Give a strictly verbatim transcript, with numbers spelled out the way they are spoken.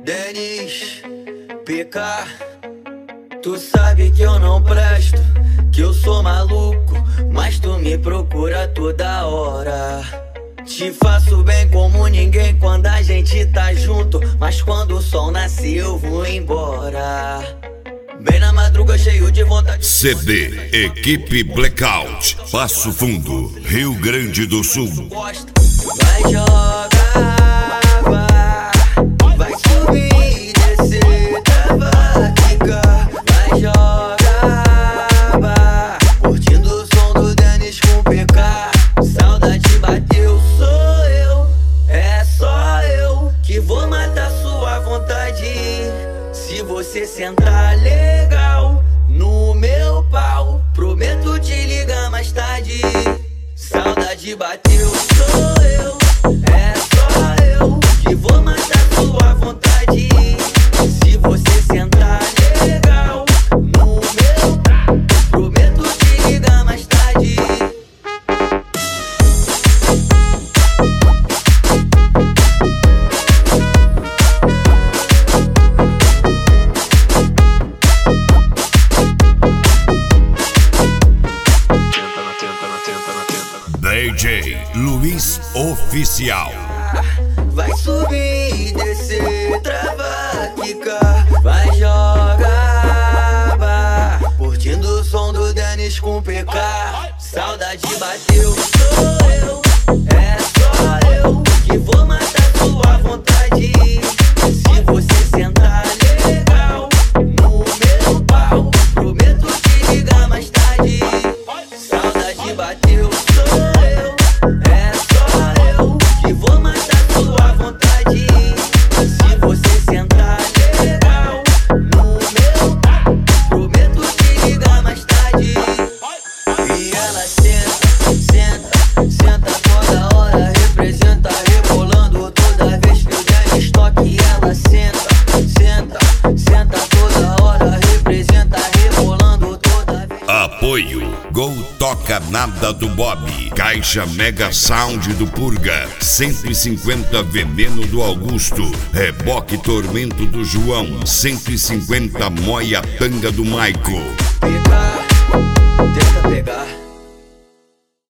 Denis, P K, tu sabe que eu não presto, que eu sou maluco, mas tu me procura toda hora. Te faço bem como ninguém quando a gente tá junto, mas quando o sol nasce eu vou embora. Bem na madruga cheio de vontade. C D Equipe Blackout, Passo Fundo, Rio Grande do Sul. Vai jogar, vai, vai subir e descer, trava, quicar. Vai jogar, vai, curtindo o som do Denis com P K. Saudade bateu, sou eu, é só eu que vou matar sua vontade. Se você sentar legal no meu pau, prometo te ligar mais tarde. Saudade bateu, sou eu, é só eu que vou matar sua vontade. Se você sentar legal no meu pau, prometo te ligar mais tarde. D J Luiz Oficial. Vai subir e descer, trava, quicar. Vai jogar, vai, curtindo o som do Denis com P K. Saudade bateu, sou eu, é só eu que vou matar sua vontade. Se você sentar legal no meu pau, prometo te ligar mais tarde. Saudade bateu, sou eu, é só eu que vou matar sua vontade. Se você sentar legal no meu pau, prometo te ligar mais tarde. E ela senta, senta, senta toda hora, representa rebolando toda vez que eu der estoque. Ela senta, senta, senta toda hora, representa rebolando toda vez. Apoio Gol Toca Nada do Bob, Caixa Mega Sound do Purga, cento e cinquenta Veneno do Augusto, Reboque Tormento do João, cento e cinquenta Moia Tanga do Maico. Pegar, tenta pegar.